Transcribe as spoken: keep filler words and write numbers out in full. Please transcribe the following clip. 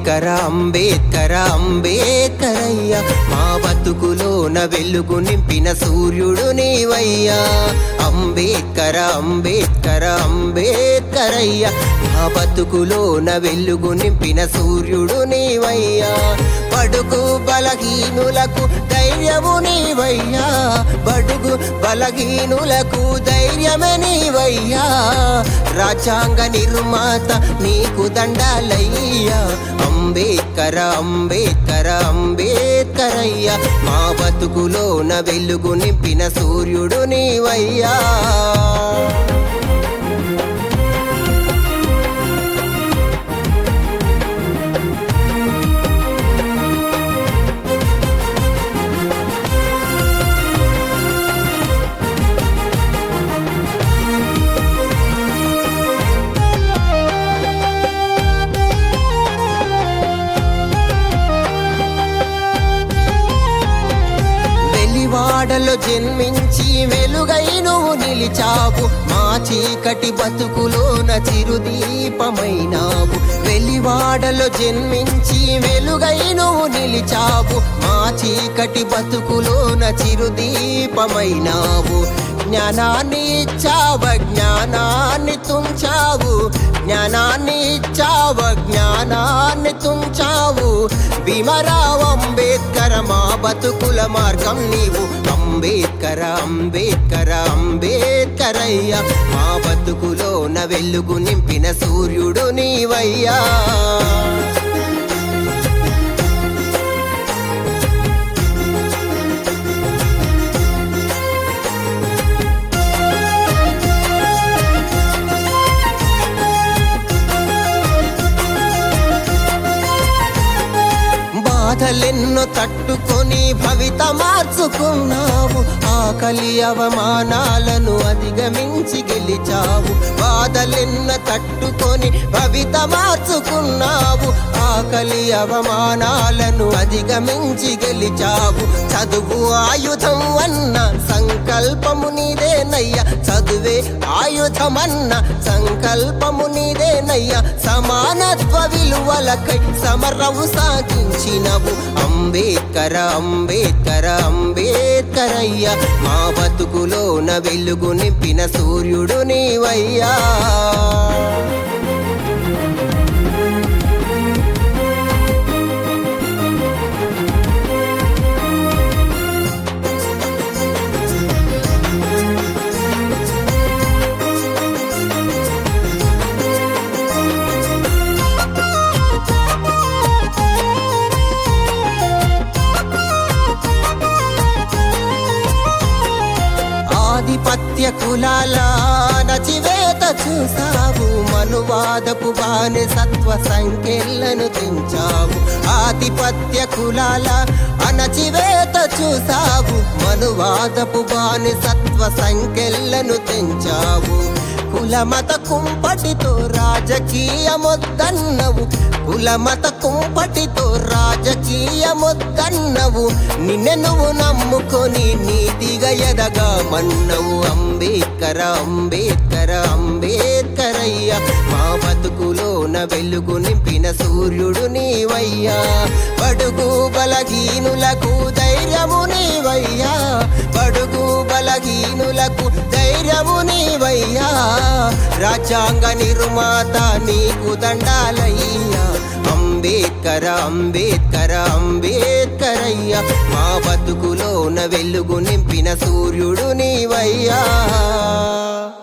అంబేద్కర అంబేద్కర అంబేద్కరయ్య మా బతుకులోన వెలుగు నింపిన సూర్యుడు నీవయ్యా అంబేద్కర అంబేద్కర అంబేద్కరయ్య మా బతుకులోన వెలుగు నింపిన సూర్యుడు నీవయ్యా బడుగు బలహీనులకు ధైర్యము నీవయ్యా బడుగు బలహీనులకు ధైర్యమే నీవయ్యా రాజ్యాంగ నిర్మాత నీకు దండాలయ్యా అంబేద్కర అంబేద్కర అంబేద్కరయ్య మా బతుకులోన వెలుగు నింపిన సూర్యుడు నీవయ్యా వాడలో జన్మించి వెలుగై నువ్వు నిలిచావు మా చీకటి బతుకులోన చిరుదీపమైనావు వెలివాడలో జన్మించి వెలుగై నువ్వు నిలిచావు మా చీకటి బతుకులోన చిరుదీపమైనావు జ్ఞానాన్ని ఇచ్చావ జ్ఞానాన్ని తుంచావు జ్ఞానాన్ని ఇచ్చావ జ్ఞానాన్ని తుంచావు భీమరావు అంబేద్కర మా బతుకుల మార్గం నీవు అంబేద్కర అంబేద్కర అంబేద్కరయ్య మా బతుకులోన వెలుగు నింపిన సూర్యుడు నీవయ్యా బాధలెన్నో తట్టుకొని భవిత మార్చుకున్నావు ఆకలి అవమానాలను అధిగమించి గెలిచావు బాధలెన్నో తట్టుకొని భవిత మార్చుకున్నావు ఆకలి అవమానాలను అధిగమించి గెలిచావు చదువు ఆయుధం అన్న సంకల్పము నీదేనయ్యా చదువే ఆయుధమన్న సంకల్పము నీదేనయ్యా సమానత్వ విలువలకై సమరవు సాగించినవు అంబేద్కర అంబేద్కర అంబేద్కరయ్య మా బతుకులోన వెలుగు నింపిన సూర్యుడు నీవయ్యా ఆధిపత్య కులాల నచివేత చూసావు మనువాదపు బానిసత్వ సంఖ్యలను తెంచావు ఆధిపత్య కులాల అణచివేత చూసావు మనువాదపు బానిసత్వ సంఖ్యలను తెంచావు కులమత కుంపటితో రాజకీయమొద్దన్నవు కులమత కుంపటితో రాజకీయమొద్దన్నవు నిన్ను నువ్వు నమ్ముకొని నీతిగా ఎదగామన్నవు అంబేద్కర అంబేద్కర అంబేద్కరయ్య మా బతుకులోన వెలుగు నింపిన సూర్యుడు నీవయ్యా బడుగు బలహీనులకు ధైర్యము నీవయ్యా బడుగు బలహీనులకు ధైర్యము నీవయ్యా రాజ్యాంగ నిర్మాత నీకు దండాలయ్యా అంబేద్కర అంబేద్కర అంబేద్కరయ్య మా బతుకులోన వెలుగు నింపిన సూర్యుడు నీవయ్యా